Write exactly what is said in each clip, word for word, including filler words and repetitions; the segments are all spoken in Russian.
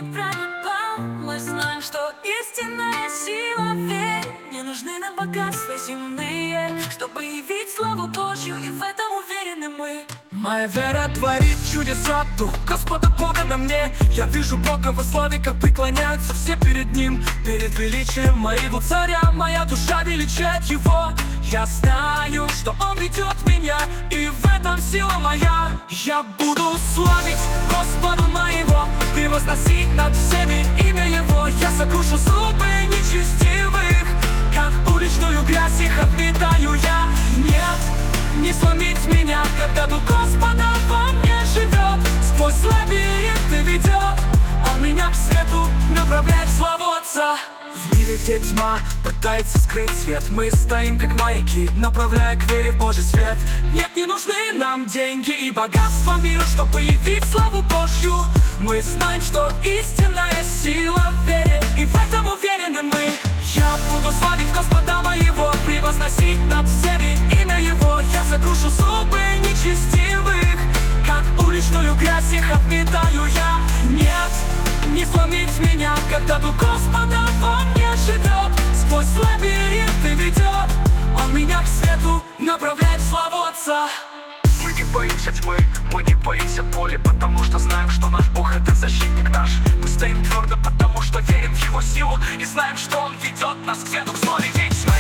правит план. Мы знаем, что истинная сила в вере. Не нужны нам богатства земные, чтобы явить славу Божью, и в этом уверены мы. Моя вера творит чудеса, Дух Господа Бога на мне. Я вижу Бога во славе, как преклоняются все перед Ним. Перед величием моего царя моя душа величает Его. Я знаю, что Он ведет меня, и в этом сила моя. Я буду славить Господа моего, превозносить над всеми имя Его. Я сокрушу зубы нечестивых, как уличную грязь их отметаю я. Нет, не сломить меня, когда Дух Господа во мне живет. Сквозь лабиринты ведет Он меня к свету, направляет в славу Отца. В мире, где тьма пытается скрыть свет, мы стоим как маяки, направляя к вере в Божий свет. Нет, не нужны нам деньги и богатство мира, чтобы явить славу Божью. Мы знаем, что истинная сила в вере, и в этом уверены мы. Я буду славить Господа моего, превозносить над всеми имя Его. Я сокрушу зубы нечестивых, как уличную грязь их отметаю я. Нет, не сломить меня, когда Дух Господа во мне живет. Сквозь лабиринты ведет Он меня к свету, направляет в славу Отца. Мы не боимся тьмы, мы не боимся боли, потому что знаем, что наш Бог — это защитник наш. Мы стоим твердо, потому что верим в Его силу, и знаем, что Он ведет нас к свету, к славе вечной.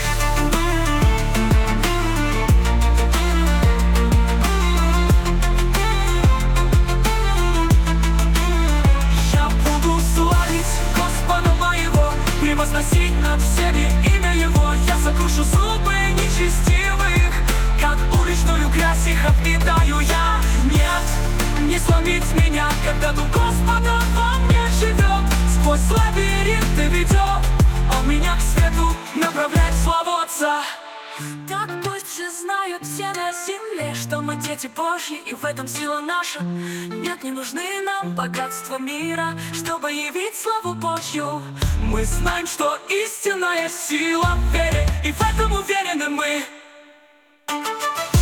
Я буду славить Господа моего, превозносить над всеми имя Его. Я сокрушу зубы нечестивых, как уличную грязь их отметаю я. Нет, не сломить меня, когда Дух Господа во мне живет. Сквозь лабиринты ведет Он меня к свету, направляет в славу Отца. Так пусть все знают все на земле, что мы дети Божьи, и в этом сила наша. Нет, не нужны нам богатства мира, чтобы явить славу Божью. Мы знаем, что истинная сила в вере, и в этом уверены мы.